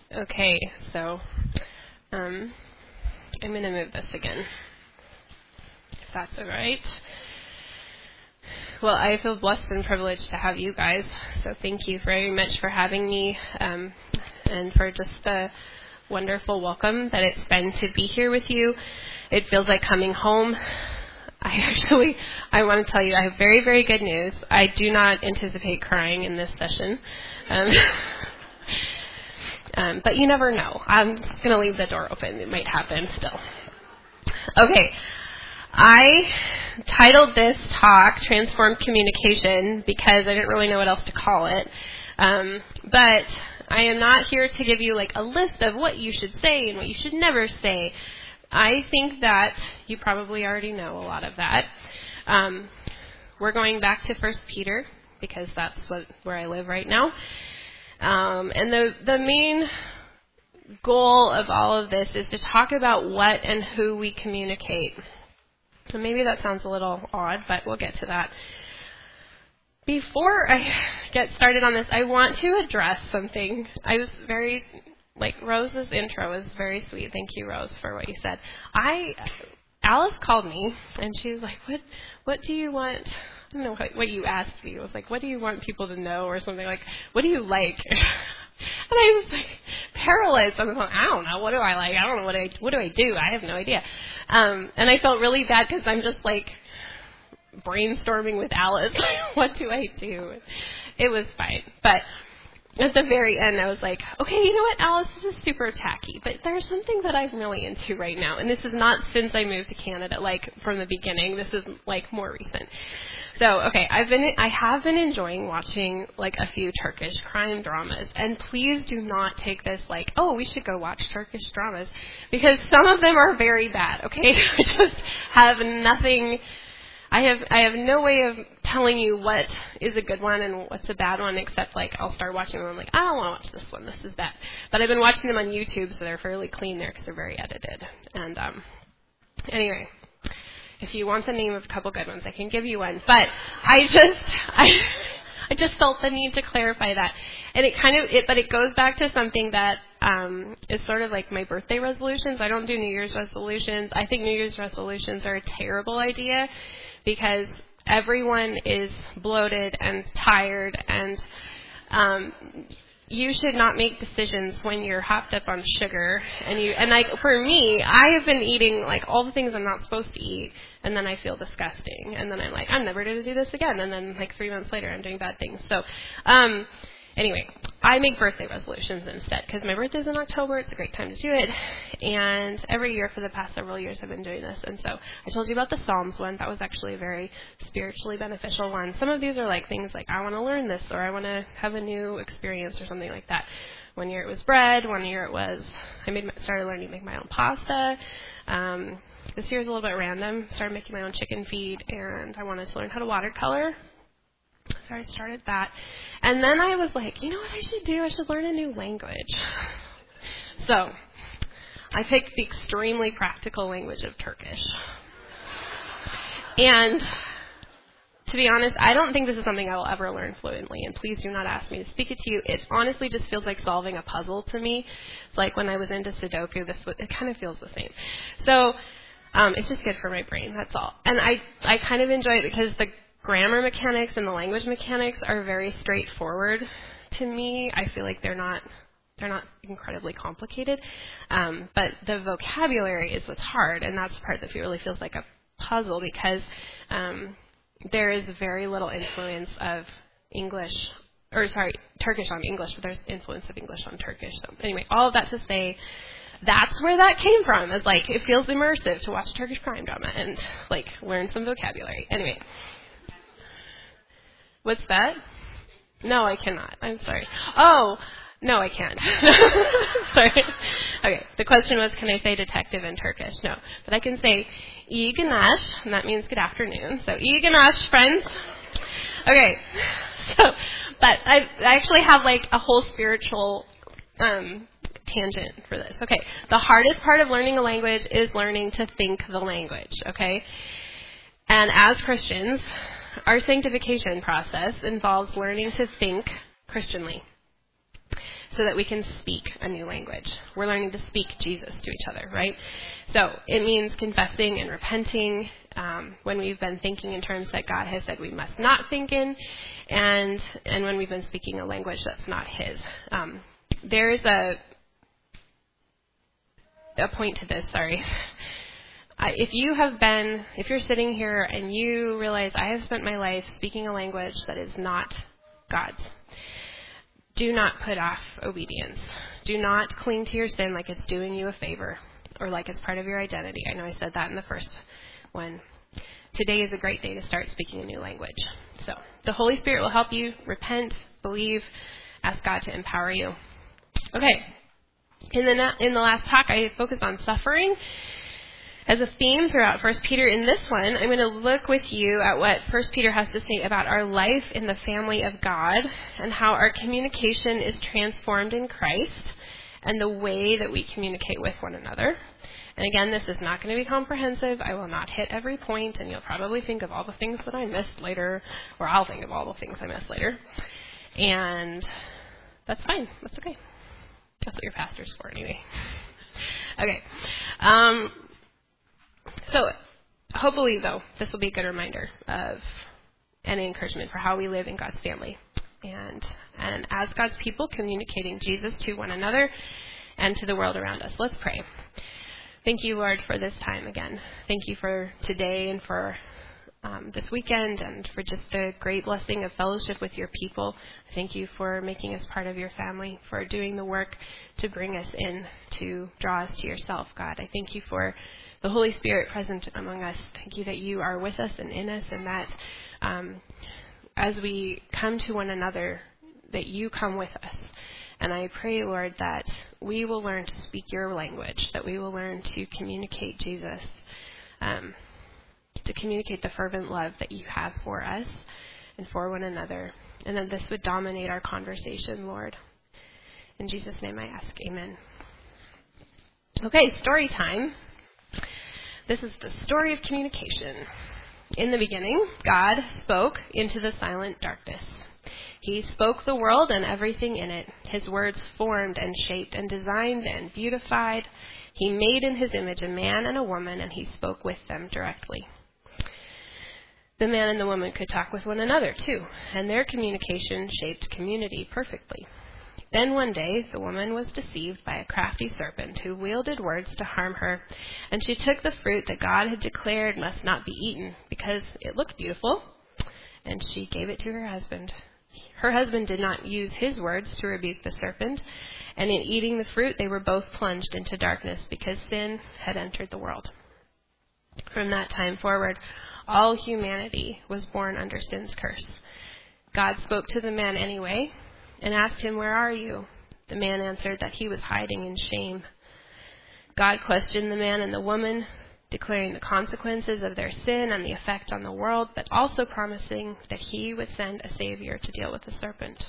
Okay, so I'm going to move this again, if that's all right. Well, I feel blessed and privileged to have you guys, so thank you very much for having me and for just the wonderful welcome that it's been to be here with you. It feels like coming home. I want to tell you, I have very, very good news. I do not anticipate crying in this session. But you never know. I'm just going to leave the door open. It might happen still. Okay. I titled this talk Transformed Communication because I didn't really know what else to call it. But I am not here to give you like a list of what you should say and what you should never say. I think that you probably already know a lot of that. We're going back to 1 Peter because that's where I live right now. And the main goal of all of this is to talk about what and who we communicate. So maybe that sounds a little odd, but we'll get to that. Before I get started on this, I want to address something. I was very, Rose's intro was very sweet. Thank you, Rose, for what you said. Alice called me, and she was like, what do you want? I don't know what you asked me. It was like, what do you want people to know or something like, what do you like? And I was like paralyzed. I was like, I don't know. What do I like? I don't know what do I do? I have no idea. And I felt really bad because I'm just like brainstorming with Alice. What do I do? It was fine. But at the very end, I was like, okay, you know what, Alice, this is super tacky, but there's something that I'm really into right now. And this is not since I moved to Canada, from the beginning. This is more recent. So, okay, I have been enjoying watching a few Turkish crime dramas. And please do not take this oh, we should go watch Turkish dramas, because some of them are very bad, okay? I just have nothing. I have no way of telling you what is a good one and what's a bad one, except I'll start watching them and I'm like, I don't want to watch this one. This is bad. But I've been watching them on YouTube, so they're fairly clean there because they're very edited. And anyway, if you want the name of a couple good ones, I can give you one. But I just felt the need to clarify that. And it goes back to something that is sort of like my birthday resolutions. I don't do New Year's resolutions. I think New Year's resolutions are a terrible idea because everyone is bloated and tired, and you should not make decisions when you're hopped up on sugar. For me, I have been eating all the things I'm not supposed to eat, and then I feel disgusting, and then I'm like, I'm never going to do this again, and then 3 months later I'm doing bad things. So anyway, I make birthday resolutions instead because my birthday's in October. It's a great time to do it. And every year for the past several years I've been doing this. And so I told you about the Psalms one. That was actually a very spiritually beneficial one. Some of these are things I want to learn this, or I want to have a new experience or something like that. One year it was bread. One year it was started learning to make my own pasta. This year's a little bit random. Started making my own chicken feed, and I wanted to learn how to watercolor. So I started that. And then I was like, you know what I should do? I should learn a new language. So I picked the extremely practical language of Turkish. And to be honest, I don't think this is something I will ever learn fluently. And please do not ask me to speak it to you. It honestly just feels like solving a puzzle to me. It's like when I was into Sudoku, it kind of feels the same. So it's just good for my brain. That's all. And I kind of enjoy it because the grammar mechanics and the language mechanics are very straightforward to me. I feel like they're not incredibly complicated, but the vocabulary is what's hard, and that's the part that really feels like a puzzle because there is very little influence of Turkish on English, but there's influence of English on Turkish. So anyway, all of that to say, that's where that came from. It's it feels immersive to watch a Turkish crime drama and learn some vocabulary. Anyway. What's that? No, I cannot. I'm sorry. Oh, no, I can't. Sorry. Okay, the question was, can I say detective in Turkish? No, but I can say iyi günler, and that means good afternoon. So iyi günler, friends. Okay, but I actually have a whole spiritual tangent for this. Okay, the hardest part of learning a language is learning to think the language, okay? And as Christians, our sanctification process involves learning to think Christianly. so that we can speak a new language. We're learning to speak Jesus to each other, right? So it means confessing and repenting when we've been thinking in terms that God has said we must not think in, and when we've been speaking a language that's not His. There is a point to this, sorry. If you're sitting here and you realize I have spent my life speaking a language that is not God's, do not put off obedience. Do not cling to your sin like it's doing you a favor or like it's part of your identity. I know I said that in the first one. Today is a great day to start speaking a new language. So the Holy Spirit will help you repent, believe, ask God to empower you. Okay. In the last talk, I focused on suffering as a theme throughout 1 Peter. In this one, I'm going to look with you at what 1 Peter has to say about our life in the family of God and how our communication is transformed in Christ and the way that we communicate with one another. And again, this is not going to be comprehensive. I will not hit every point, and you'll probably think of all the things that I missed later, or I'll think of all the things I missed later. And that's fine. That's okay. That's what your pastor's for anyway. Okay. So hopefully, though, this will be a good reminder of and encouragement for how we live in God's family. And as God's people, communicating Jesus to one another and to the world around us. Let's pray. Thank you, Lord, for this time again. Thank you for today and for this weekend and for just the great blessing of fellowship with your people. Thank you for making us part of your family, for doing the work to bring us in, to draw us to yourself, God. I thank you for the Holy Spirit present among us. Thank you that you are with us and in us, and that as we come to one another, that you come with us. And I pray, Lord, that we will learn to speak your language, that we will learn to communicate Jesus, to communicate the fervent love that you have for us and for one another, and that this would dominate our conversation, Lord. In Jesus' name I ask, amen. Okay, story time. This is the story of communication. In the beginning, God spoke into the silent darkness. He spoke the world and everything in it. His words formed and shaped and designed and beautified. He made in his image a man and a woman, and he spoke with them directly. The man and the woman could talk with one another, too, and their communication shaped community perfectly. Then one day, the woman was deceived by a crafty serpent who wielded words to harm her, and she took the fruit that God had declared must not be eaten because it looked beautiful, and she gave it to her husband. Her husband did not use his words to rebuke the serpent, and in eating the fruit, they were both plunged into darkness because sin had entered the world. From that time forward, all humanity was born under sin's curse. God spoke to the man anyway and asked him, "Where are you?" The man answered that he was hiding in shame. God questioned the man and the woman, declaring the consequences of their sin and the effect on the world, but also promising that he would send a Savior to deal with the serpent.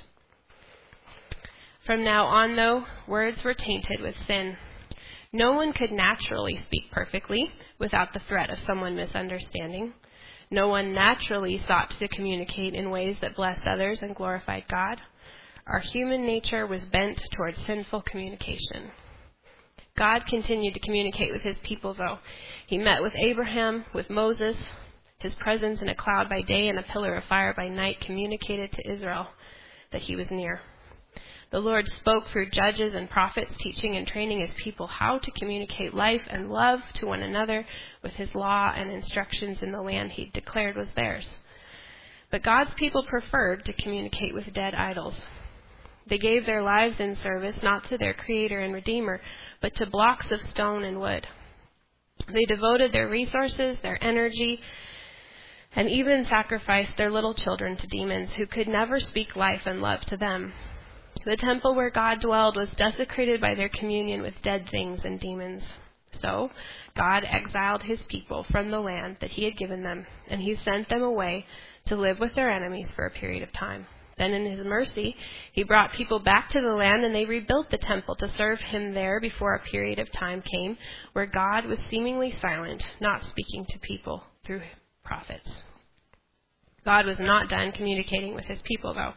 From now on, though, words were tainted with sin. No one could naturally speak perfectly without the threat of someone misunderstanding. No one naturally sought to communicate in ways that blessed others and glorified God. Our human nature was bent towards sinful communication. God continued to communicate with his people, though. He met with Abraham, with Moses. His presence in a cloud by day and a pillar of fire by night communicated to Israel that he was near. The Lord spoke through judges and prophets, teaching and training his people how to communicate life and love to one another with his law and instructions in the land he declared was theirs. But God's people preferred to communicate with dead idols. They gave their lives in service not to their Creator and Redeemer, but to blocks of stone and wood. They devoted their resources, their energy, and even sacrificed their little children to demons who could never speak life and love to them. The temple where God dwelled was desecrated by their communion with dead things and demons. So God exiled his people from the land that he had given them, and he sent them away to live with their enemies for a period of time. Then in his mercy, he brought people back to the land, and they rebuilt the temple to serve him there before a period of time came where God was seemingly silent, not speaking to people through prophets. God was not done communicating with his people, though.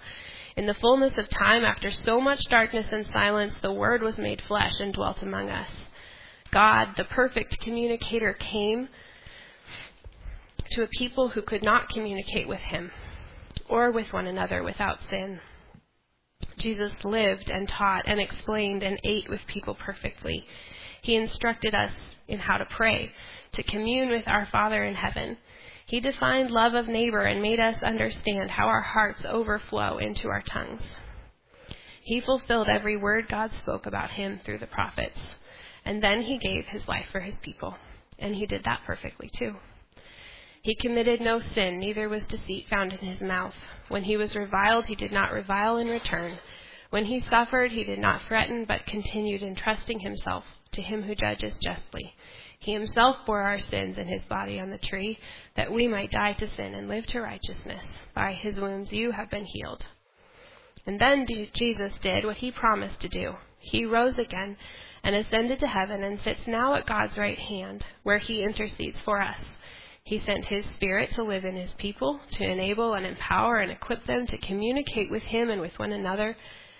In the fullness of time, after so much darkness and silence, the Word was made flesh and dwelt among us. God, the perfect communicator, came to a people who could not communicate with him or with one another without sin. Jesus lived and taught and explained and ate with people perfectly. He instructed us in how to pray, to commune with our Father in heaven. He defined love of neighbor and made us understand how our hearts overflow into our tongues. He fulfilled every word God spoke about him through the prophets. And then he gave his life for his people. And he did that perfectly too. He committed no sin, neither was deceit found in his mouth. When he was reviled, he did not revile in return. When he suffered, he did not threaten, but continued entrusting himself to him who judges justly. He himself bore our sins in his body on the tree, that we might die to sin and live to righteousness. By his wounds you have been healed. And then Jesus did what he promised to do. He rose again and ascended to heaven and sits now at God's right hand, where he intercedes for us. He sent his Spirit to live in his people, to enable and empower and equip them to communicate with him and with one another.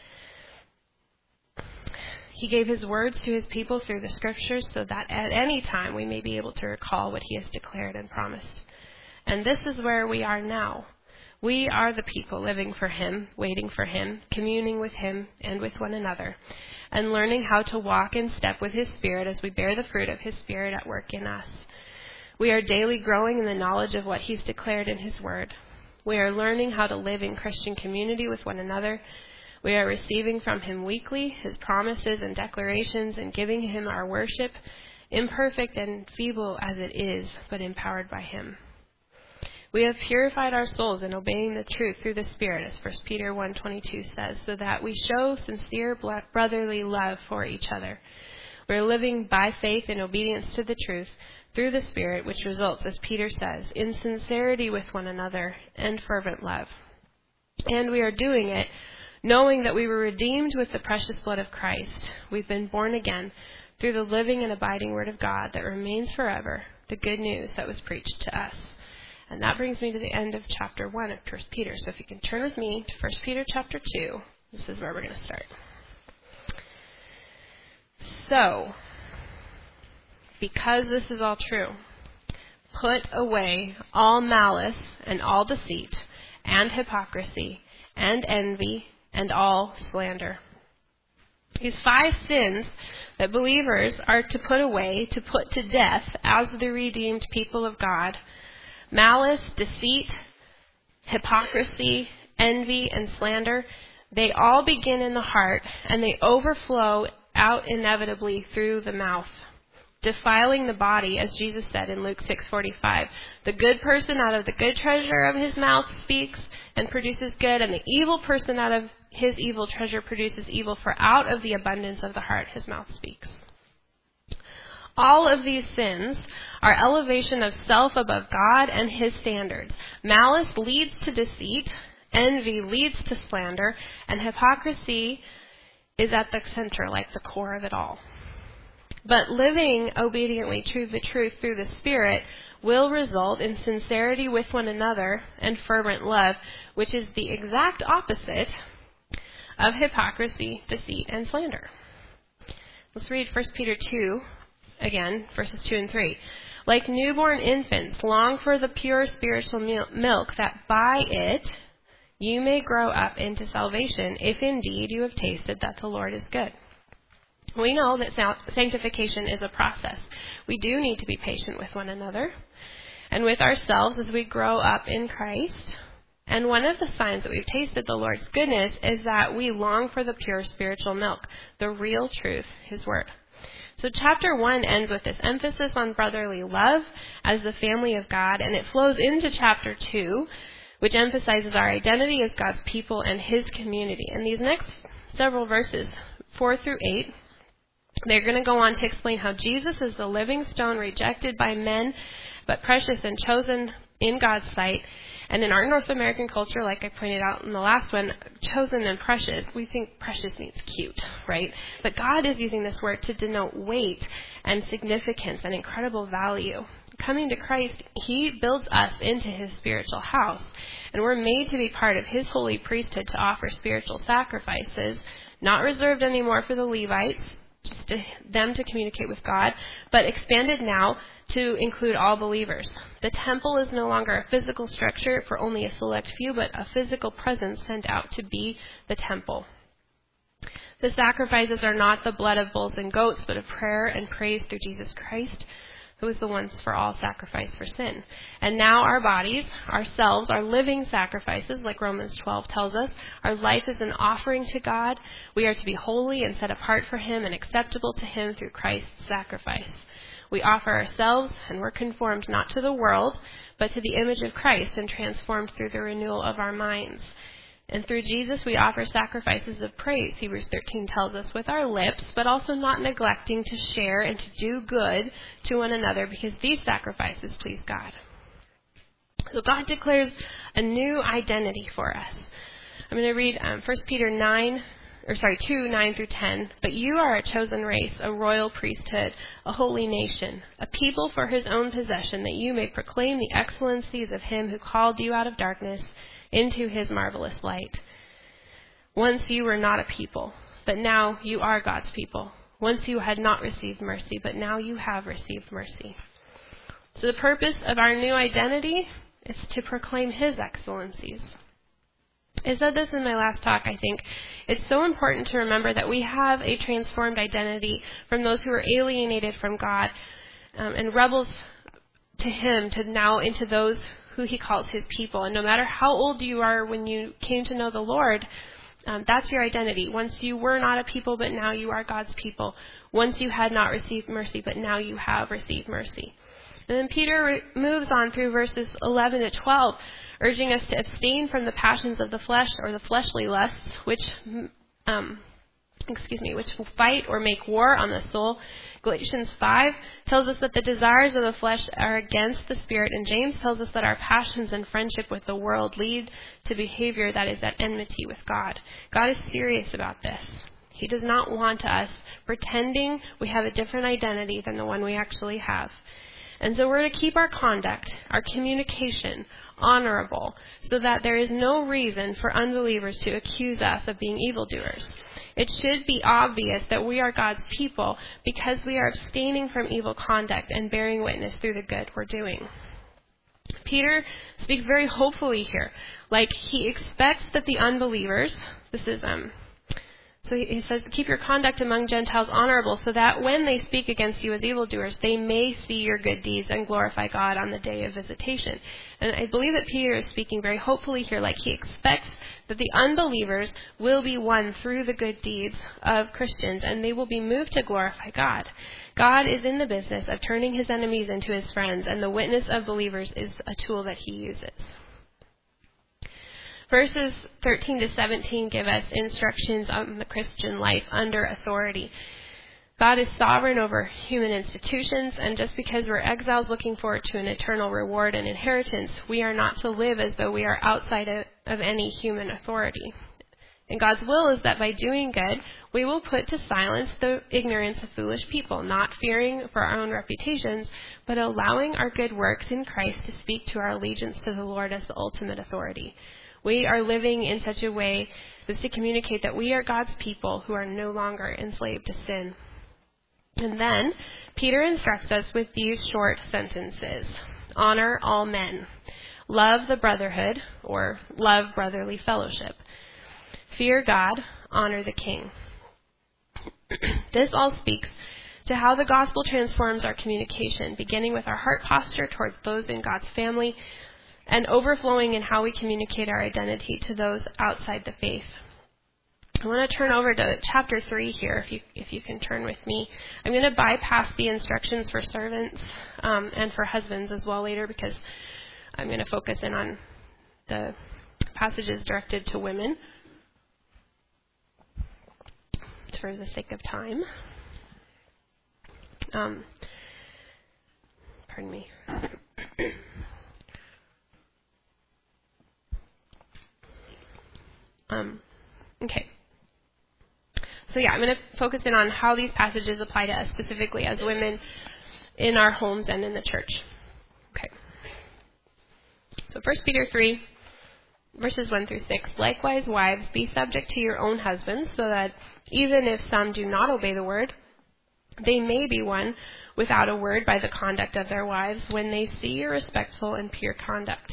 He gave his words to his people through the Scriptures so that at any time we may be able to recall what he has declared and promised. And this is where we are now. We are the people living for him, waiting for him, communing with him and with one another, and learning how to walk in step with his Spirit as we bear the fruit of his Spirit at work in us. We are daily growing in the knowledge of what he's declared in his word. We are learning how to live in Christian community with one another. We are receiving from him weekly his promises and declarations and giving him our worship, imperfect and feeble as it is, but empowered by him. We have purified our souls in obeying the truth through the Spirit, as 1 Peter 1:22 says, so that we show sincere brotherly love for each other. We are living by faith in obedience to the truth through the Spirit, which results, as Peter says, in sincerity with one another and fervent love. And we are doing it knowing that we were redeemed with the precious blood of Christ. We've been born again through the living and abiding Word of God that remains forever, the good news that was preached to us. And that brings me to the end of chapter 1 of 1 Peter. So if you can turn with me to 1 Peter chapter 2, this is where we're going to start. So, because this is all true, put away all malice and all deceit and hypocrisy and envy and all slander. These 5 sins that believers are to put away, to put to death as the redeemed people of God: malice, deceit, hypocrisy, envy, and slander. They all begin in the heart, and they overflow out inevitably through the mouth, defiling the body, as Jesus said in Luke 6:45. The good person out of the good treasure of his mouth speaks and produces good, and the evil person out of his evil treasure produces evil, for out of the abundance of the heart his mouth speaks. All of these sins are elevation of self above God and his standards. Malice leads to deceit, envy leads to slander, and hypocrisy is at the center, like the core of it all. But living obediently to the truth through the Spirit will result in sincerity with one another and fervent love, which is the exact opposite of hypocrisy, deceit, and slander. Let's read 1 Peter 2 again, verses 2 and 3. Like newborn infants, long for the pure spiritual milk, that by it you may grow up into salvation, if indeed you have tasted that the Lord is good. We know that sanctification is a process. We do need to be patient with one another and with ourselves as we grow up in Christ. And one of the signs that we've tasted the Lord's goodness is that we long for the pure spiritual milk, the real truth, his word. So chapter 1 ends with this emphasis on brotherly love as the family of God, and it flows into chapter 2, which emphasizes our identity as God's people and his community. And these next several verses, 4 through 8, they're going to go on to explain how Jesus is the living stone rejected by men, but precious and chosen in God's sight. And in our North American culture, like I pointed out in the last one, chosen and precious, we think precious means cute, right? But God is using this word to denote weight and significance and incredible value. coming to Christ, he builds us into his spiritual house. And we're made to be part of his holy priesthood to offer spiritual sacrifices, not reserved anymore for the Levites, just them to communicate with God, but expanded now to include all believers. The temple is no longer a physical structure for only a select few, but a physical presence sent out to be the temple. The sacrifices are not the blood of bulls and goats, but of prayer and praise through Jesus Christ, who is the once for all sacrifice for sin. And now our bodies, ourselves, are living sacrifices, like Romans 12 tells us. Our life is an offering to God. We are to be holy and set apart for him and acceptable to him through Christ's sacrifice. We offer ourselves, and we're conformed not to the world, but to the image of Christ and transformed through the renewal of our minds. And through Jesus, we offer sacrifices of praise, Hebrews 13 tells us, with our lips, but also not neglecting to share and to do good to one another, because these sacrifices please God. So God declares a new identity for us. I'm going to read 1 Peter 2, 9 through 10. But you are a chosen race, a royal priesthood, a holy nation, a people for his own possession, that you may proclaim the excellencies of him who called you out of darkness into his marvelous light. Once you were not a people, but now you are God's people. Once you had not received mercy, but now you have received mercy. So the purpose of our new identity is to proclaim his excellencies. I said this in my last talk, I think. It's so important to remember that we have a transformed identity from those who were alienated from God and rebels to him, to now into those who he calls his people. And no matter how old you are when you came to know the Lord, that's your identity. Once you were not a people, but now you are God's people. Once you had not received mercy, but now you have received mercy. And then Peter moves on through verses 11 to 12, urging us to abstain from the passions of the flesh or the fleshly lusts, which fight or make war on the soul. Galatians 5 tells us that the desires of the flesh are against the Spirit, and James tells us that our passions and friendship with the world lead to behavior that is at enmity with God. God is serious about this. He does not want us pretending we have a different identity than the one we actually have. And so we're to keep our conduct, our communication, honorable, so that there is no reason for unbelievers to accuse us of being evildoers. It should be obvious that we are God's people because we are abstaining from evil conduct and bearing witness through the good we're doing. Peter speaks very hopefully here. Like, he expects that the unbelievers, so he says, keep your conduct among Gentiles honorable, so that when they speak against you as evildoers, they may see your good deeds and glorify God on the day of visitation. And I believe that Peter is speaking very hopefully here, like he expects that the unbelievers will be won through the good deeds of Christians, and they will be moved to glorify God. God is in the business of turning his enemies into his friends, and the witness of believers is a tool that he uses. Verses 13 to 17 give us instructions on the Christian life under authority. God is sovereign over human institutions, and just because we're exiles looking forward to an eternal reward and inheritance, we are not to live as though we are outside of any human authority. And God's will is that by doing good, we will put to silence the ignorance of foolish people, not fearing for our own reputations, but allowing our good works in Christ to speak to our allegiance to the Lord as the ultimate authority. We are living in such a way as to communicate that we are God's people who are no longer enslaved to sin. And then Peter instructs us with these short sentences. Honor all men. Love the brotherhood, or love brotherly fellowship. Fear God. Honor the king. This all speaks to how the gospel transforms our communication, beginning with our heart posture towards those in God's family, and overflowing in how we communicate our identity to those outside the faith. I want to turn over to chapter 3 here, if you can turn with me. I'm going to bypass the instructions for servants and for husbands as well later, because I'm going to focus in on the passages directed to women for the sake of time. Pardon me. Okay. So I'm going to focus in on how these passages apply to us specifically as women in our homes and in the church. So 1 Peter 3, verses 1 through 6. Likewise, wives, be subject to your own husbands, so that even if some do not obey the word, they may be won without a word by the conduct of their wives when they see your respectful and pure conduct.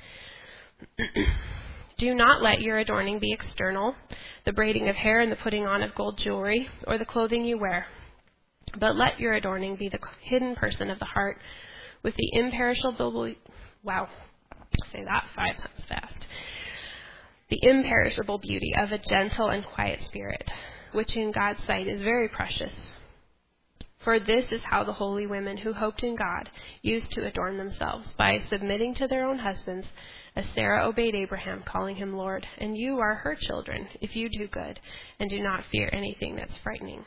Do not let your adorning be external, the braiding of hair and the putting on of gold jewelry, or the clothing you wear. But let your adorning be the hidden person of the heart, with the imperishable, say that 5 times fast. The imperishable beauty of a gentle and quiet spirit, which in God's sight is very precious. For this is how the holy women who hoped in God used to adorn themselves, by submitting to their own husbands, as Sarah obeyed Abraham, calling him Lord. And you are her children, if you do good, and do not fear anything that's frightening.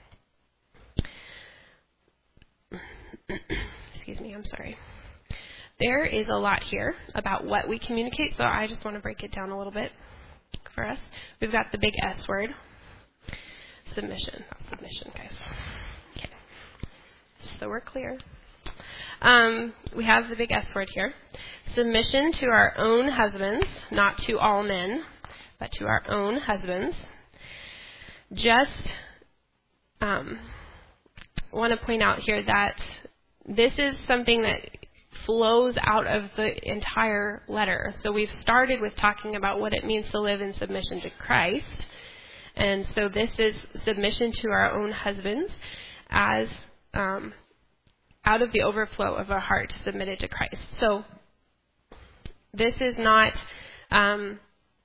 Excuse me, I'm sorry. There is a lot here about what we communicate, so I just want to break it down a little bit for us. We've got the big S word, submission. Not submission, guys. Okay. So we're clear. We have the big S word here. Submission to our own husbands, not to all men, but to our own husbands. Just want to point out here that this is something that flows out of the entire letter. So we've started with talking about what it means to live in submission to Christ. And so this is submission to our own husbands as out of the overflow of our heart submitted to Christ. So this is not... I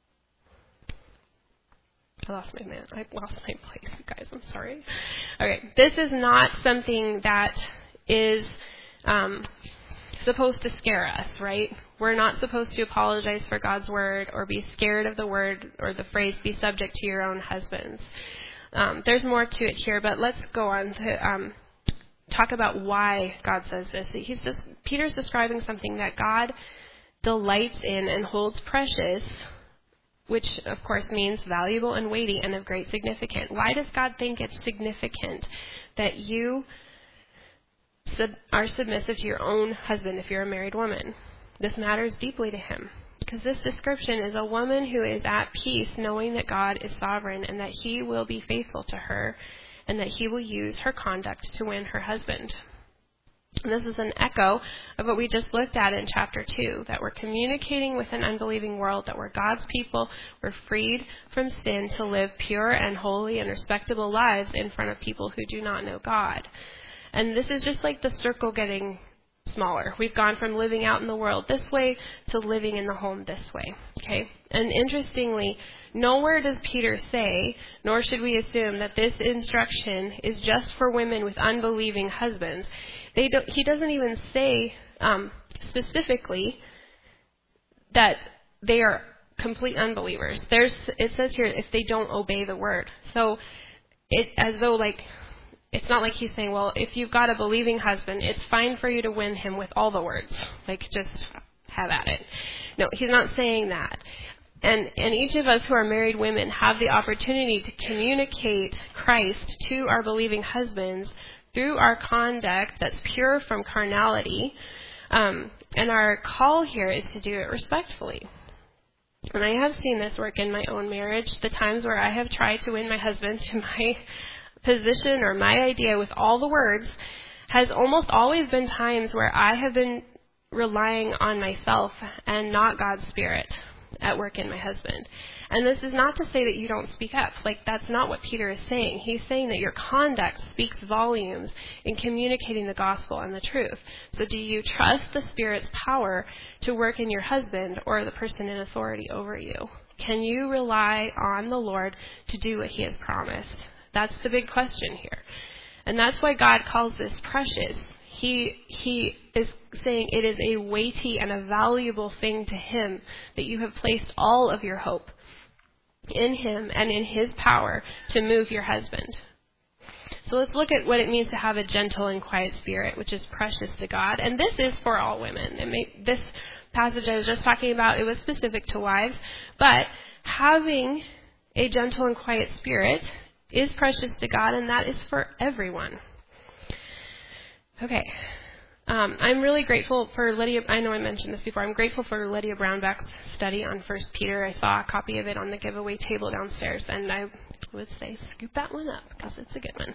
lost my place, you guys. I'm sorry. Okay, this is not something that is supposed to scare us, right? We're not supposed to apologize for God's word or be scared of the word or the phrase, be subject to your own husbands. There's more to it here, but let's go on to talk about why God says this. Peter's describing something that God delights in and holds precious, which of course means valuable and weighty and of great significance. Why does God think it's significant that you are submissive to your own husband if you're a married woman? This matters deeply to him, because this description is a woman who is at peace knowing that God is sovereign and that he will be faithful to her and that he will use her conduct to win her husband. And this is an echo of what we just looked at in chapter 2, that we're communicating with an unbelieving world, that we're God's people, we're freed from sin to live pure and holy and respectable lives in front of people who do not know God. And this is just like the circle getting smaller. We've gone from living out in the world this way to living in the home this way. Okay? And interestingly, nowhere does Peter say, nor should we assume, that this instruction is just for women with unbelieving husbands. He doesn't even say specifically that they are complete unbelievers. It says here, if they don't obey the word. So it's not like he's saying, well, if you've got a believing husband, it's fine for you to win him with all the words. Like, just have at it. No, he's not saying that. And each of us who are married women have the opportunity to communicate Christ to our believing husbands through our conduct that's pure from carnality. And our call here is to do it respectfully. And I have seen this work in my own marriage. The times where I have tried to win my husband to my position or my idea with all the words has almost always been times where I have been relying on myself and not God's Spirit at work in my husband. And this is not to say that you don't speak up. Like, that's not what Peter is saying. He's saying that your conduct speaks volumes in communicating the gospel and the truth. So do you trust the Spirit's power to work in your husband or the person in authority over you? Can you rely on the Lord to do what he has promised? That's the big question here. And that's why God calls this precious. He is saying it is a weighty and a valuable thing to him that you have placed all of your hope in him and in his power to move your husband. So let's look at what it means to have a gentle and quiet spirit, which is precious to God. And this is for all women. This passage I was just talking about, it was specific to wives. But having a gentle and quiet spirit is precious to God, and that is for everyone. Okay. I'm really grateful for Lydia. I know I mentioned this before. I'm grateful for Lydia Brownback's study on 1 Peter. I saw a copy of it on the giveaway table downstairs, and I would say scoop that one up because it's a good one.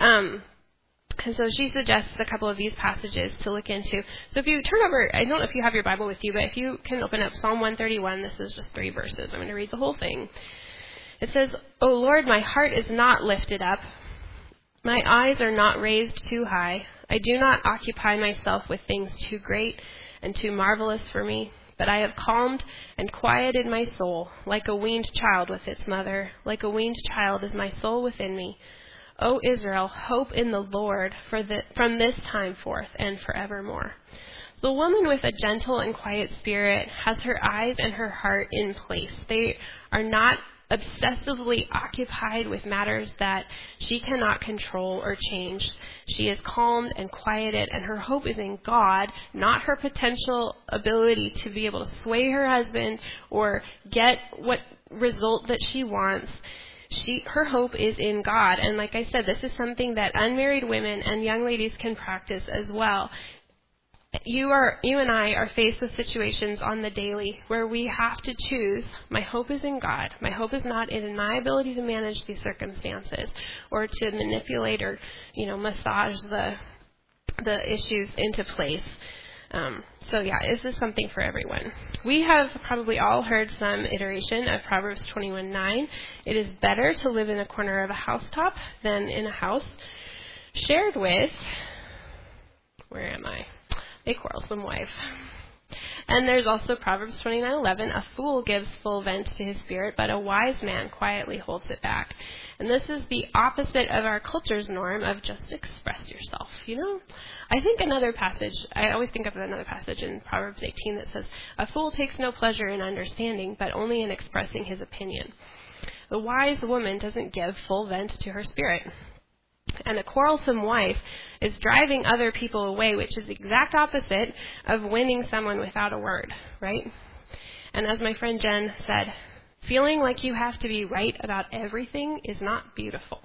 And so she suggests a couple of these passages to look into. So if you turn over, I don't know if you have your Bible with you, but if you can open up Psalm 131, this is just 3 verses. I'm going to read the whole thing. It says, "O Lord, my heart is not lifted up. My eyes are not raised too high. I do not occupy myself with things too great and too marvelous for me, but I have calmed and quieted my soul like a weaned child with its mother. Like a weaned child is my soul within me. O Israel, hope in the Lord from this time forth and forevermore." The woman with a gentle and quiet spirit has her eyes and her heart in place. They are not obsessively occupied with matters that she cannot control or change. She is calmed and quieted, and her hope is in God, not her potential ability to be able to sway her husband or get what result that she wants. Her hope is in God. And like I said, this is something that unmarried women and young ladies can practice as well. You and I are faced with situations on the daily where we have to choose, my hope is in God. My hope is not in my ability to manage these circumstances or to manipulate or, massage the issues into place. This is something for everyone. We have probably all heard some iteration of Proverbs 21:9. It is better to live in a corner of a housetop than in a house shared with, where am I? A quarrelsome wife. And there's also Proverbs 29:11. A fool gives full vent to his spirit, but a wise man quietly holds it back. And this is the opposite of our culture's norm of just express yourself, I think I always think of another passage in Proverbs 18 that says, "A fool takes no pleasure in understanding, but only in expressing his opinion." The wise woman doesn't give full vent to her spirit. And a quarrelsome wife is driving other people away, which is the exact opposite of winning someone without a word, right? And as my friend Jen said, feeling like you have to be right about everything is not beautiful.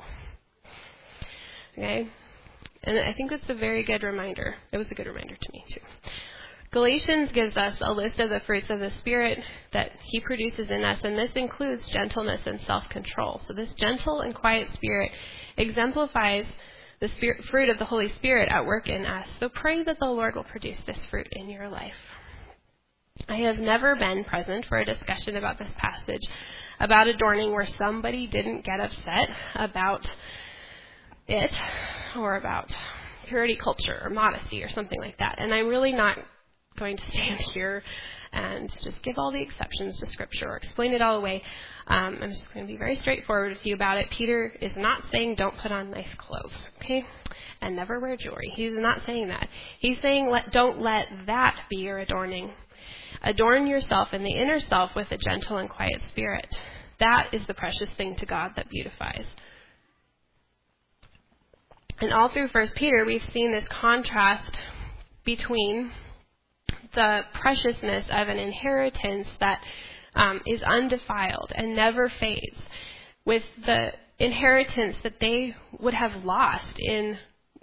Okay? And I think that's a very good reminder. It was a good reminder to me, too. Galatians gives us a list of the fruits of the Spirit that He produces in us, and this includes gentleness and self-control. So this gentle and quiet spirit exemplifies the fruit of the Holy Spirit at work in us. So pray that the Lord will produce this fruit in your life. I have never been present for a discussion about this passage, about adorning, where somebody didn't get upset about it or about purity culture or modesty or something like that. And I'm really not going to stand here and just give all the exceptions to Scripture or explain it all away. I'm just going to be very straightforward with you about it. Peter is not saying don't put on nice clothes, okay, and never wear jewelry. He's not saying that. He's saying don't let that be your adorning. Adorn yourself in the inner self with a gentle and quiet spirit. That is the precious thing to God that beautifies. And all through 1 Peter, we've seen this contrast between the preciousness of an inheritance that is undefiled and never fades, with the inheritance that they would have lost in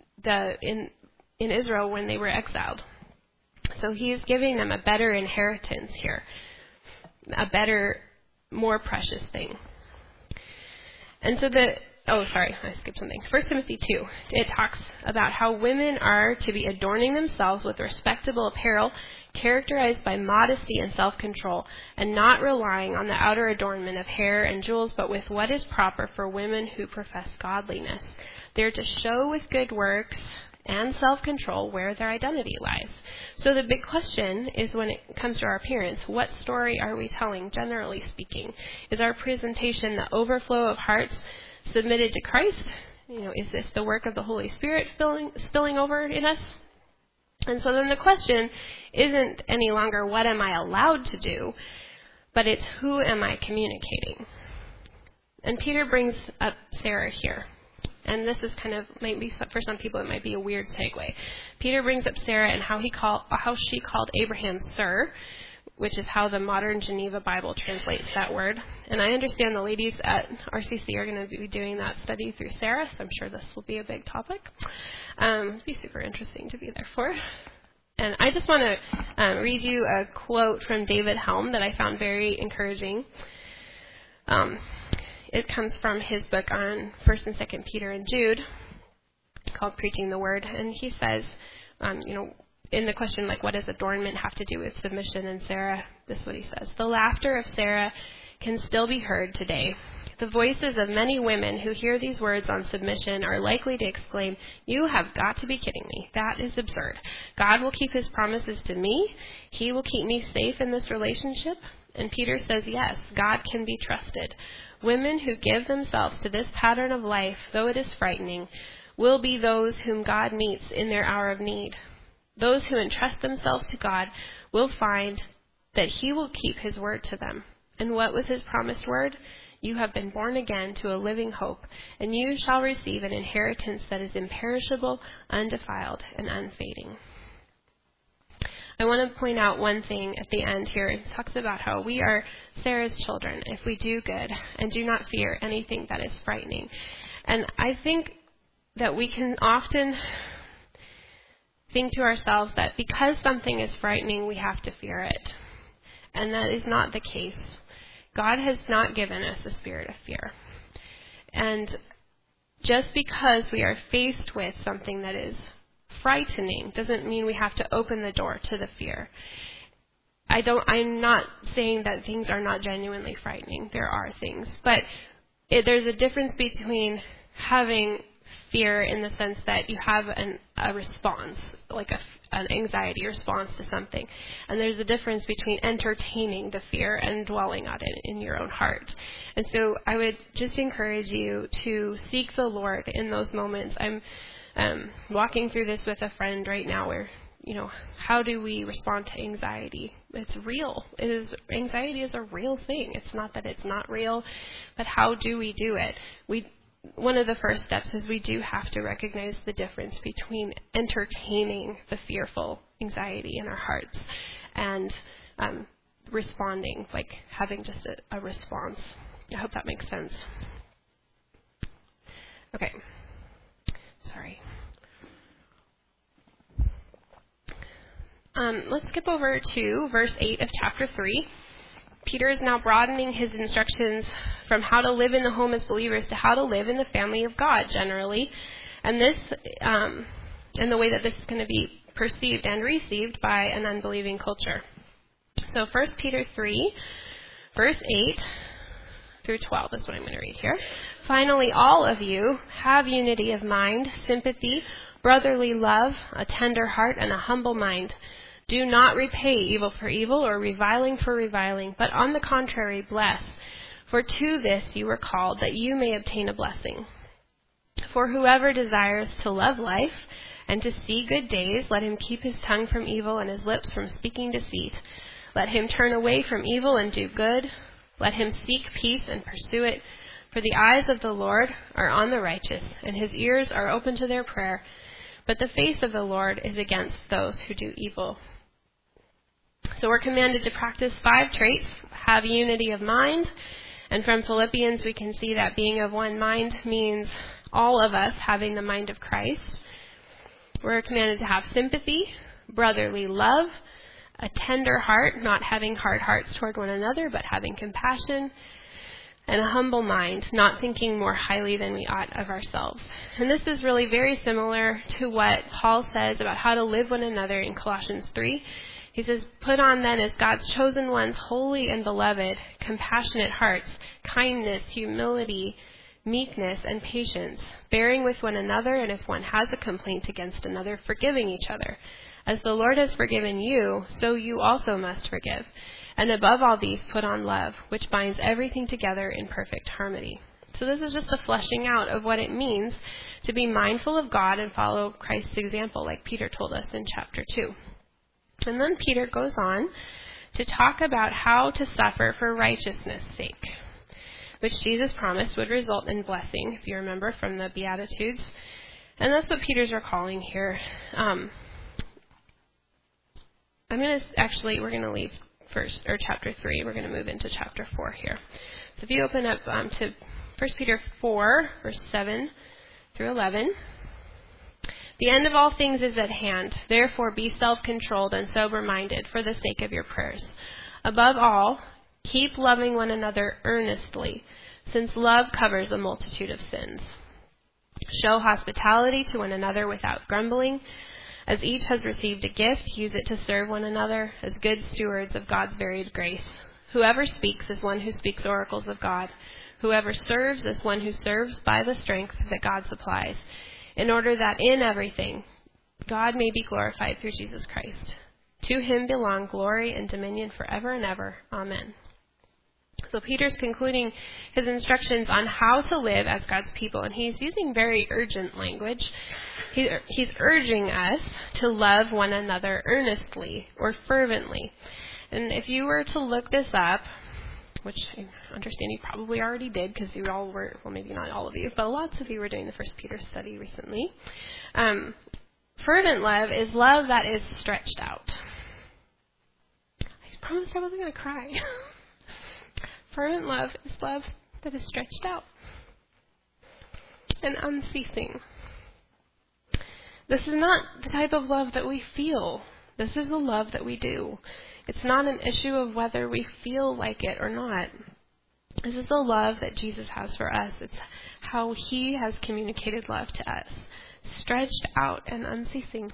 Israel when they were exiled. So he's giving them a better inheritance here, a better, more precious thing. And so I skipped something. 1 Timothy 2, it talks about how women are to be adorning themselves with respectable apparel, characterized by modesty and self-control, and not relying on the outer adornment of hair and jewels, but with what is proper for women who profess godliness. They're to show with good works and self-control where their identity lies. So the big question is, when it comes to our appearance, what story are we telling, generally speaking? Is our presentation the overflow of hearts submitted to Christ? Is this the work of the Holy Spirit spilling over in us? And so then the question isn't any longer what am I allowed to do, but it's who am I communicating? And Peter brings up Sarah here. And this is maybe for some people it might be a weird segue. Peter brings up Sarah and how she called Abraham Sir, which is how the modern Geneva Bible translates that word. And I understand the ladies at RCC are going to be doing that study through Sarah, so I'm sure this will be a big topic. It'll be super interesting to be there for. And I just want to read you a quote from David Helm that I found very encouraging. It comes from his book on 1st and 2nd Peter and Jude called Preaching the Word. And he says, in the question, like, what does adornment have to do with submission? And Sarah, this is what he says. The laughter of Sarah can still be heard today. The voices of many women who hear these words on submission are likely to exclaim, "You have got to be kidding me. That is absurd. God will keep his promises to me. He will keep me safe in this relationship." And Peter says, yes, God can be trusted. Women who give themselves to this pattern of life, though it is frightening, will be those whom God meets in their hour of need. Those who entrust themselves to God will find that he will keep his word to them. And what was his promised word? You have been born again to a living hope, and you shall receive an inheritance that is imperishable, undefiled, and unfading. I want to point out one thing at the end here. It talks about how we are Sarah's children if we do good and do not fear anything that is frightening. And I think that we can often think to ourselves that because something is frightening, we have to fear it. And that is not the case. God has not given us a spirit of fear. And just because we are faced with something that is frightening doesn't mean we have to open the door to the fear. I'm not saying that things are not genuinely frightening. There are things. But there's a difference between having fear in the sense that you have a response, like an anxiety response to something. And there's a difference between entertaining the fear and dwelling on it in your own heart. And so I would just encourage you to seek the Lord in those moments. I'm walking through this with a friend right now where, how do we respond to anxiety? It's real. Anxiety is a real thing. It's not that it's not real, but how do we do it? One of the first steps is we do have to recognize the difference between entertaining the fearful anxiety in our hearts and responding, like having just a response. I hope that makes sense. Okay. Sorry. Let's skip over to verse 8 of chapter 3. Peter is now broadening his instructions from how to live in the home as believers to how to live in the family of God generally. And this, and the way that this is going to be perceived and received by an unbelieving culture. So 1 Peter 3, verse 8 through 12 is what I'm going to read here. Finally, all of you have unity of mind, sympathy, brotherly love, a tender heart, and a humble mind. Do not repay evil for evil or reviling for reviling, but on the contrary, bless. For to this you were called, that you may obtain a blessing. For whoever desires to love life and to see good days, let him keep his tongue from evil and his lips from speaking deceit. Let him turn away from evil and do good. Let him seek peace and pursue it. For the eyes of the Lord are on the righteous, and his ears are open to their prayer. But the face of the Lord is against those who do evil. So we're commanded to practice 5 traits. Have unity of mind. And from Philippians, we can see that being of one mind means all of us having the mind of Christ. We're commanded to have sympathy, brotherly love, a tender heart, not having hard hearts toward one another, but having compassion, and a humble mind, not thinking more highly than we ought of ourselves. And this is really very similar to what Paul says about how to live one another in Colossians 3. He says, put on then as God's chosen ones, holy and beloved, compassionate hearts, kindness, humility, meekness, and patience, bearing with one another, and if one has a complaint against another, forgiving each other. As the Lord has forgiven you, so you also must forgive. And above all these, put on love, which binds everything together in perfect harmony. So this is just a fleshing out of what it means to be mindful of God and follow Christ's example, like Peter told us in chapter 2. And then Peter goes on to talk about how to suffer for righteousness' sake, which Jesus promised would result in blessing, if you remember from the Beatitudes. And that's what Peter's recalling here. We're going to leave first, or chapter 3. We're going to move into chapter 4 here. So if you open up to 1 Peter 4, verse 7 through 11. The end of all things is at hand. Therefore, be self-controlled and sober-minded for the sake of your prayers. Above all, keep loving one another earnestly, since love covers a multitude of sins. Show hospitality to one another without grumbling. As each has received a gift, use it to serve one another as good stewards of God's varied grace. Whoever speaks is one who speaks oracles of God. Whoever serves is one who serves by the strength that God supplies, in order that in everything God may be glorified through Jesus Christ. To him belong glory and dominion forever and ever. Amen. So Peter's concluding his instructions on how to live as God's people, and he's using very urgent language. He's urging us to love one another earnestly or fervently. And if you were to look this up, which I understand you probably already did because you all were, well, maybe not all of you, but lots of you were doing the First Peter study recently. Fervent love is love that is stretched out. I promised I wasn't going to cry. Fervent love is love that is stretched out and unceasing. This is not the type of love that we feel. This is the love that we do. It's not an issue of whether we feel like it or not. This is the love that Jesus has for us. It's how he has communicated love to us, stretched out and unceasing.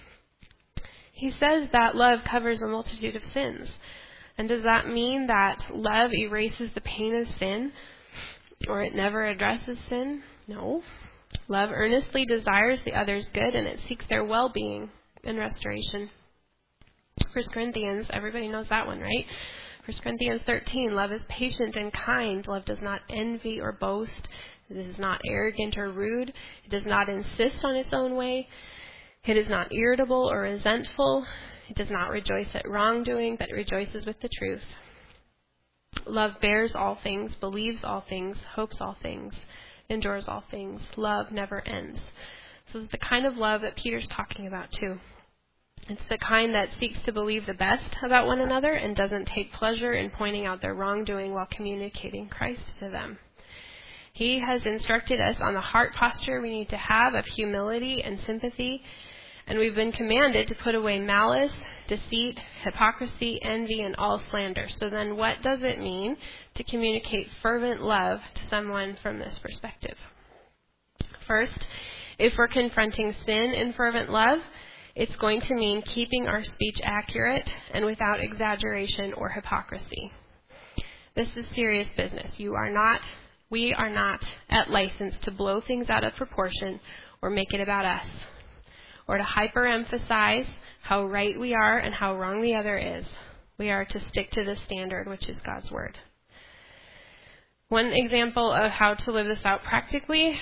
He says that love covers a multitude of sins. And does that mean that love erases the pain of sin, or it never addresses sin? No. Love earnestly desires the other's good, and it seeks their well-being and restoration. 1 Corinthians, everybody knows that one, right? 1 Corinthians 13, love is patient and kind. Love does not envy or boast. It is not arrogant or rude. It does not insist on its own way. It is not irritable or resentful. It does not rejoice at wrongdoing, but rejoices with the truth. Love bears all things, believes all things, hopes all things, endures all things. Love never ends. So it's the kind of love that Peter's talking about too. It's the kind that seeks to believe the best about one another and doesn't take pleasure in pointing out their wrongdoing while communicating Christ to them. He has instructed us on the heart posture we need to have of humility and sympathy, and we've been commanded to put away malice, deceit, hypocrisy, envy, and all slander. So then what does it mean to communicate fervent love to someone from this perspective? First, if we're confronting sin in fervent love, it's going to mean keeping our speech accurate and without exaggeration or hypocrisy. This is serious business. We are not at license to blow things out of proportion or make it about us, or to hyper-emphasize how right we are and how wrong the other is. We are to stick to the standard, which is God's Word. One example of how to live this out practically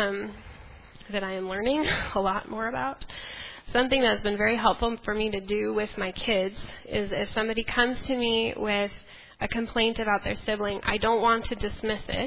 that I am learning a lot more about, something that's been very helpful for me to do with my kids, is if somebody comes to me with a complaint about their sibling, I don't want to dismiss it.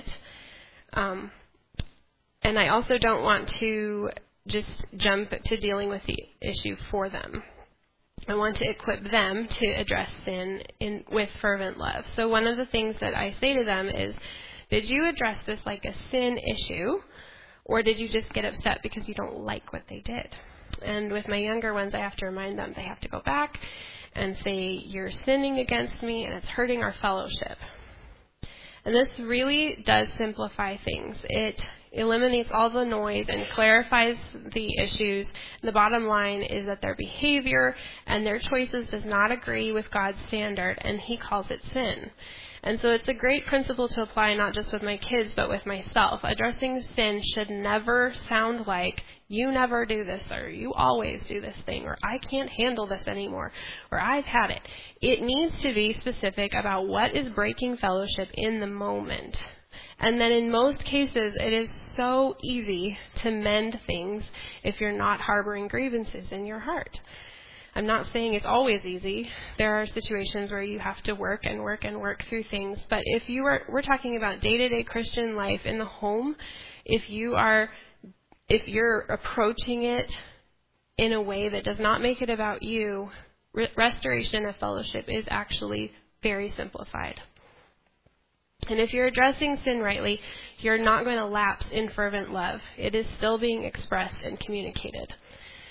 And I also don't want to just jump to dealing with the issue for them. I want to equip them to address sin with fervent love. So one of the things that I say to them is, did you address this like a sin issue, or did you just get upset because you don't like what they did? And with my younger ones, I have to remind them they have to go back and say, you're sinning against me and it's hurting our fellowship. And this really does simplify things. It eliminates all the noise and clarifies the issues. And the bottom line is that their behavior and their choices does not agree with God's standard, and he calls it sin. And so it's a great principle to apply not just with my kids, but with myself. Addressing sin should never sound like, you never do this, or you always do this thing, or I can't handle this anymore, or I've had it. It needs to be specific about what is breaking fellowship in the moment. And then in most cases, it is so easy to mend things if you're not harboring grievances in your heart. I'm not saying it's always easy. There are situations where you have to work and work and work through things. But if we're talking about day-to-day Christian life in the home, if you're approaching it in a way that does not make it about you, restoration of fellowship is actually very simplified. And if you're addressing sin rightly, you're not going to lapse in fervent love. It is still being expressed and communicated.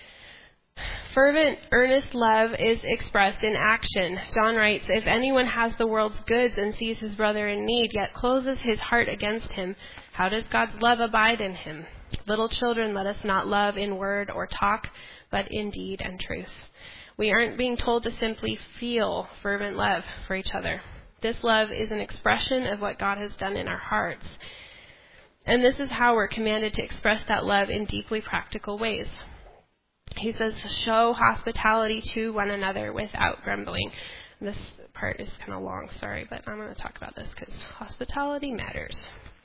Fervent, earnest love is expressed in action. John writes, if anyone has the world's goods and sees his brother in need, yet closes his heart against him, how does God's love abide in him? Little children, let us not love in word or talk, but in deed and truth. We aren't being told to simply feel fervent love for each other. This love is an expression of what God has done in our hearts. And this is how we're commanded to express that love in deeply practical ways. He says, show hospitality to one another without grumbling. This part is kind of long, sorry, but I'm going to talk about this because hospitality matters.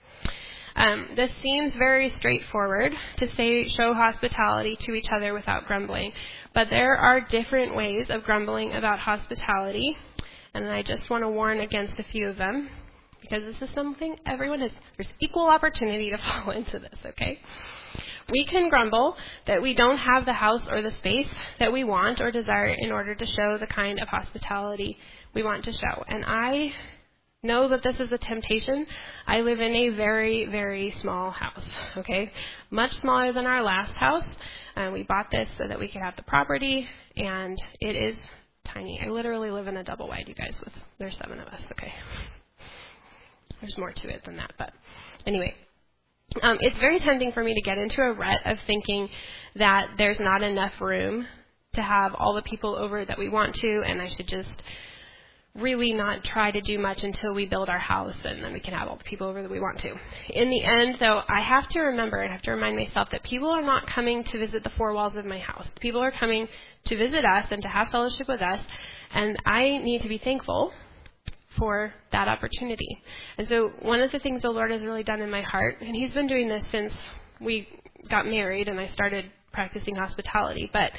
This seems very straightforward to say show hospitality to each other without grumbling, but there are different ways of grumbling about hospitality, and I just want to warn against a few of them because this is something everyone has. There's equal opportunity to fall into this, okay? We can grumble that we don't have the house or the space that we want or desire in order to show the kind of hospitality we want to show. And I know that this is a temptation. I live in a very, very small house, okay? Much smaller than our last house. We bought this so that we could have the property, and it is tiny. I literally live in a double wide, you guys. There's 7 of us, okay? There's more to it than that, but anyway. It's very tempting for me to get into a rut of thinking that there's not enough room to have all the people over that we want to, and I should just really not try to do much until we build our house, and then we can have all the people over that we want to. In the end, though, I have to remember and have to remind myself that people are not coming to visit the 4 walls of my house. People are coming to visit us and to have fellowship with us, and I need to be thankful for that opportunity. And so one of the things the Lord has really done in my heart, and he's been doing this since we got married and I started practicing hospitality, but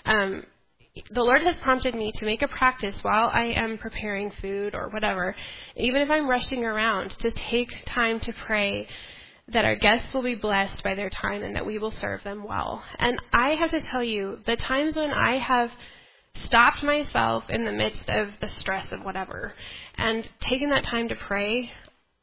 the Lord has prompted me to make a practice while I am preparing food or whatever, even if I'm rushing around, to take time to pray that our guests will be blessed by their time and that we will serve them well. And I have to tell you, the times when I have stopped myself in the midst of the stress of whatever and taken that time to pray,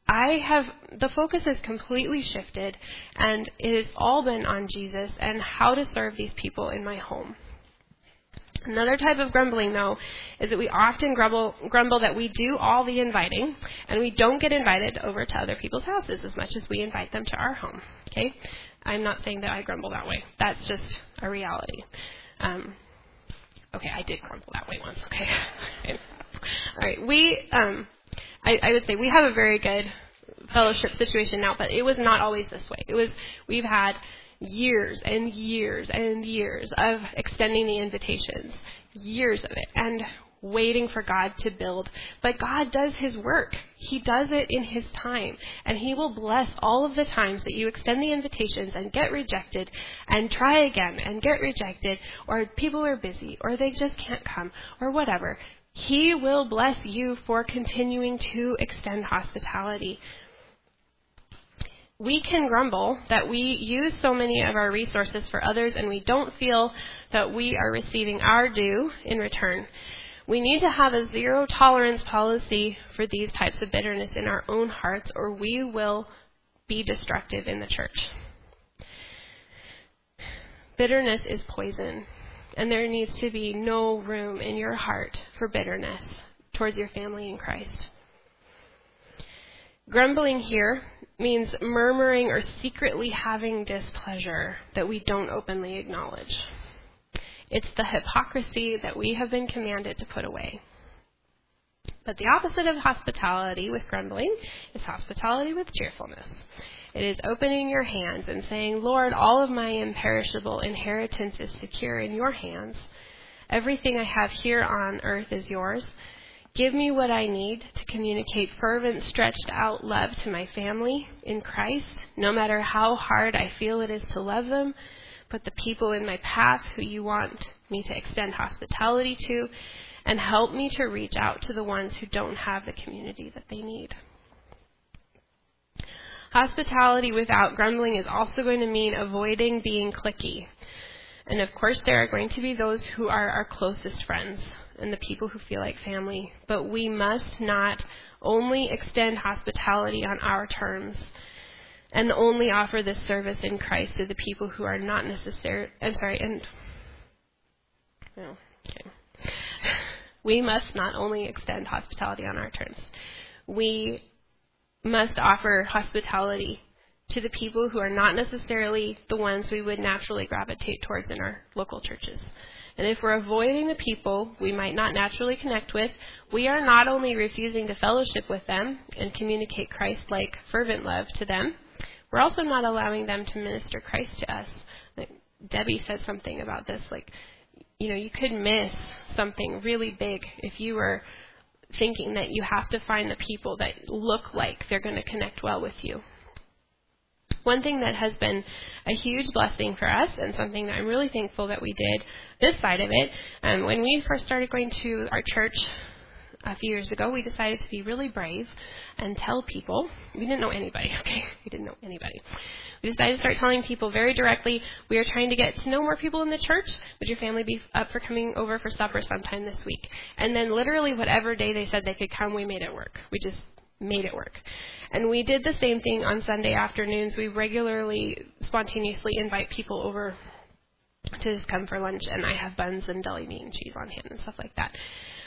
the focus has completely shifted, and it has all been on Jesus and how to serve these people in my home. Another type of grumbling, though, is that we often grumble that we do all the inviting and we don't get invited over to other people's houses as much as we invite them to our home. Okay? I'm not saying that I grumble that way. That's just a reality. Okay, I did grumble that way once. Okay. All right. I would say we have a very good fellowship situation now, but it was not always this way. We've had years and years and years of extending the invitations, years of it, and waiting for God to build. But God does his work. He does it in his time, and he will bless all of the times that you extend the invitations and get rejected and try again and get rejected, or people are busy, or they just can't come, or whatever. He will bless you for continuing to extend hospitality. We can grumble that we use so many of our resources for others and we don't feel that we are receiving our due in return. We need to have a zero tolerance policy for these types of bitterness in our own hearts, or we will be destructive in the church. Bitterness is poison, and there needs to be no room in your heart for bitterness towards your family in Christ. Grumbling here means murmuring or secretly having displeasure that we don't openly acknowledge. It's the hypocrisy that we have been commanded to put away. But the opposite of hospitality with grumbling is hospitality with cheerfulness. It is opening your hands and saying, Lord, all of my imperishable inheritance is secure in your hands. Everything I have here on earth is yours. Give me what I need to communicate fervent, stretched out love to my family in Christ, no matter how hard I feel it is to love them. Put the people in my path who you want me to extend hospitality to, and help me to reach out to the ones who don't have the community that they need. Hospitality without grumbling is also going to mean avoiding being cliquey. And of course, there are going to be those who are our closest friends and the people who feel like family. But we must not only extend hospitality on our terms and only offer this service in Christ to the people who are not necessary. And Oh, okay. We must not only extend hospitality on our terms, we must offer hospitality to the people who are not necessarily the ones we would naturally gravitate towards in our local churches. And if we're avoiding the people we might not naturally connect with, we are not only refusing to fellowship with them and communicate Christ-like fervent love to them, we're also not allowing them to minister Christ to us. Like Debbie said something about this, like, you could miss something really big if you were thinking that you have to find the people that look like they're going to connect well with you. One thing that has been a huge blessing for us, and something that I'm really thankful that we did this side of it, when we first started going to our church a few years ago, we decided to be really brave and tell people. We didn't know anybody, okay? We didn't know anybody. We decided to start telling people very directly, we are trying to get to know more people in the church. Would your family be up for coming over for supper sometime this week? And then literally whatever day they said they could come, we made it work. We just made it work. And we did the same thing on Sunday afternoons. We regularly, spontaneously invite people over to just come for lunch, and I have buns and deli meat and cheese on hand and stuff like that.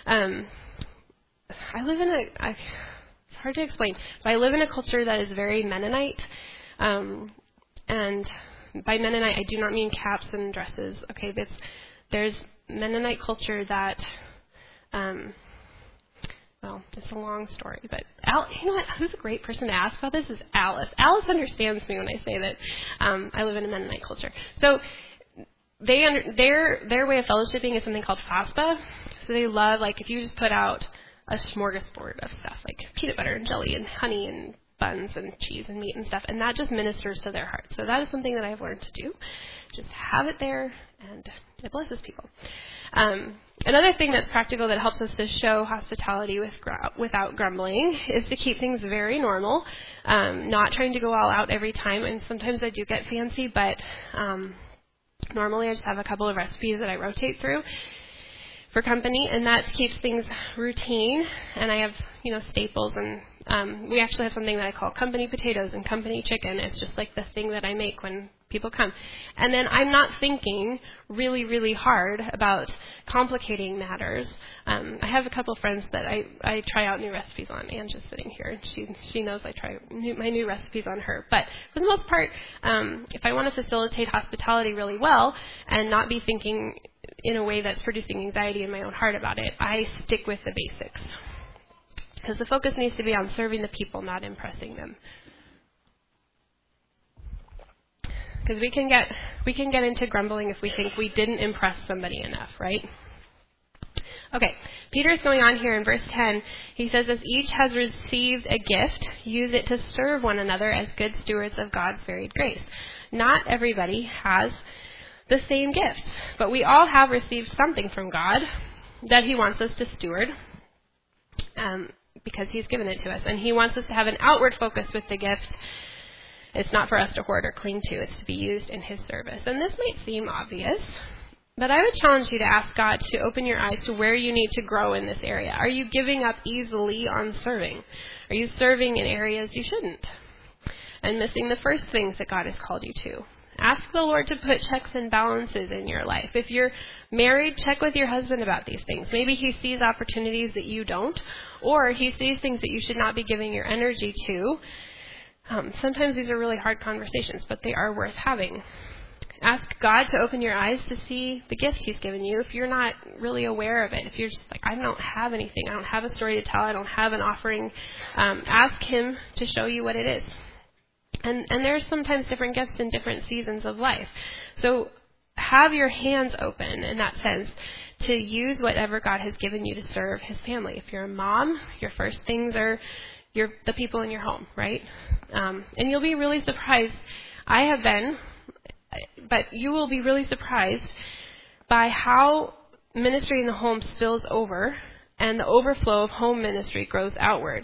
I live in it's hard to explain, but I live in a culture that is very Mennonite. And by Mennonite, I do not mean caps and dresses. Okay, there's Mennonite culture that, well, it's a long story, but you know what? Who's a great person to ask about this is Alice. Alice understands me when I say that I live in a Mennonite culture. So their way of fellowshipping is something called FASTA. So they love, like, if you just put out a smorgasbord of stuff, like peanut butter and jelly and honey and buns and cheese and meat and stuff, and that just ministers to their heart. So that is something that I've learned to do. Just have it there, and it blesses people. Another thing that's practical that helps us to show hospitality without grumbling is to keep things very normal, not trying to go all out every time. And sometimes I do get fancy, but normally I just have a couple of recipes that I rotate through for company, and that keeps things routine. And I have, staples, and we actually have something that I call company potatoes and company chicken. It's just like the thing that I make when people come. And then I'm not thinking really, really hard about complicating matters. I have a couple friends that I try out new recipes on. Anne's just sitting here, and she knows I try my new recipes on her. But for the most part, if I want to facilitate hospitality really well and not be thinking in a way that's producing anxiety in my own heart about it, I stick with the basics. Because the focus needs to be on serving the people, not impressing them. Because we can get into grumbling if we think we didn't impress somebody enough, right? Okay, Peter's going on here in verse 10. He says, as each has received a gift, use it to serve one another as good stewards of God's varied grace. Not everybody has the same gifts, but we all have received something from God that he wants us to steward, because he's given it to us. And he wants us to have an outward focus with the gift. It's not for us to hoard or cling to. It's to be used in his service. And this might seem obvious, but I would challenge you to ask God to open your eyes to where you need to grow in this area. Are you giving up easily on serving? Are you serving in areas you shouldn't? And missing the first things that God has called you to? Ask the Lord to put checks and balances in your life. If you're married, check with your husband about these things. Maybe he sees opportunities that you don't, or he sees things that you should not be giving your energy to. Sometimes these are really hard conversations, but they are worth having. Ask God to open your eyes to see the gift he's given you if you're not really aware of it. If you're just like, I don't have anything, I don't have a story to tell, I don't have an offering, ask him to show you what it is. And there's sometimes different gifts in different seasons of life. So have your hands open in that sense to use whatever God has given you to serve his family. If you're a mom, your first things are the people in your home, right? And you'll be really surprised. I have been, but you will be really surprised by how ministry in the home spills over and the overflow of home ministry grows outward.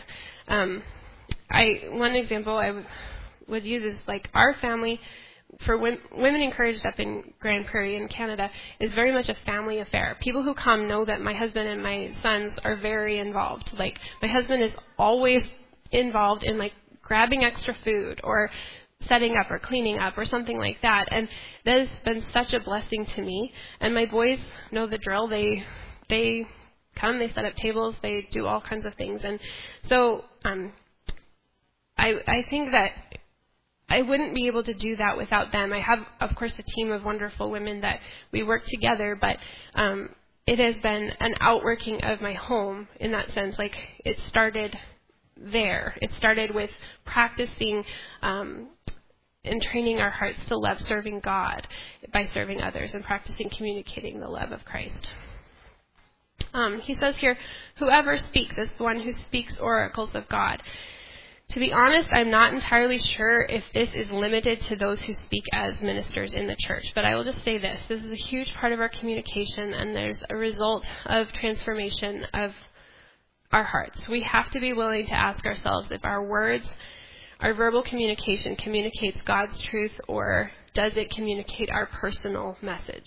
One example I would use is like our family for Women Encouraged up in Grand Prairie in Canada is very much a family affair. People who come know that my husband and my sons are very involved. Like my husband is always involved in like grabbing extra food or setting up or cleaning up or something like that. And that has been such a blessing to me. And my boys know the drill. They come, they set up tables, they do all kinds of things. And so I think that I wouldn't be able to do that without them. I have, of course, a team of wonderful women that we work together, but it has been an outworking of my home in that sense. Like, it started there. It started with practicing and training our hearts to love serving God by serving others and practicing communicating the love of Christ. He says here, whoever speaks is the one who speaks oracles of God. To be honest, I'm not entirely sure if this is limited to those who speak as ministers in the church, but I will just say this. This is a huge part of our communication, and there's a result of transformation of our hearts. We have to be willing to ask ourselves if our words, our verbal communication communicates God's truth, or does it communicate our personal message?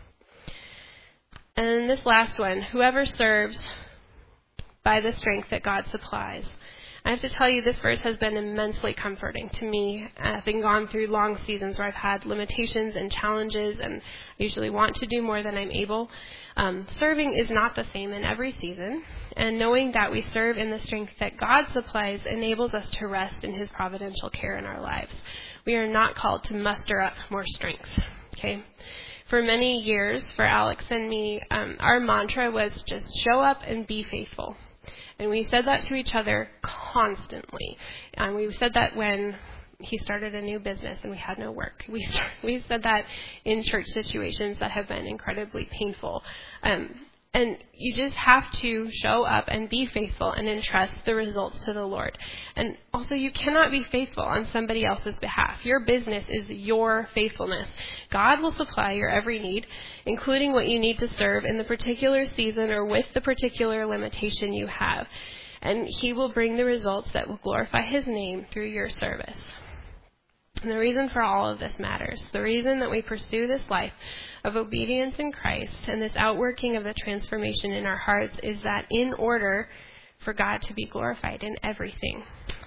And then this last one, whoever serves by the strength that God supplies. I have to tell you, this verse has been immensely comforting to me. I've been gone through long seasons where I've had limitations and challenges, and I usually want to do more than I'm able. Serving is not the same in every season, and knowing that we serve in the strength that God supplies enables us to rest in His providential care in our lives. We are not called to muster up more strength, okay? For many years, for Alex and me, our mantra was just show up and be faithful. And we said that to each other constantly. We said that when he started a new business and we had no work. We said that in church situations that have been incredibly painful. And you just have to show up and be faithful and entrust the results to the Lord. And also, you cannot be faithful on somebody else's behalf. Your business is your faithfulness. God will supply your every need, including what you need to serve in the particular season or with the particular limitation you have. And He will bring the results that will glorify His name through your service. And the reason for all of this matters, the reason that we pursue this life of obedience in Christ and this outworking of the transformation in our hearts is that in order for God to be glorified in everything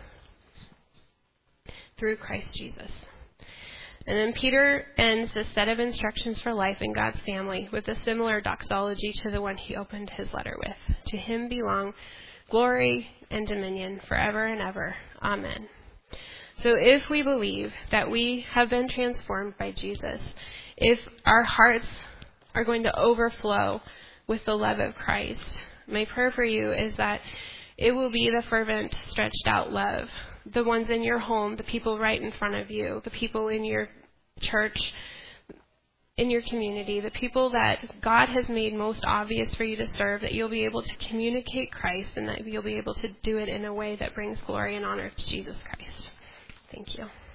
through Christ Jesus. And then Peter ends this set of instructions for life in God's family with a similar doxology to the one he opened his letter with. To Him belong glory and dominion forever and ever. Amen. So if we believe that we have been transformed by Jesus, if our hearts are going to overflow with the love of Christ, my prayer for you is that it will be the fervent, stretched out love. The ones in your home, the people right in front of you, the people in your church, in your community, the people that God has made most obvious for you to serve, that you'll be able to communicate Christ and that you'll be able to do it in a way that brings glory and honor to Jesus Christ. Thank you.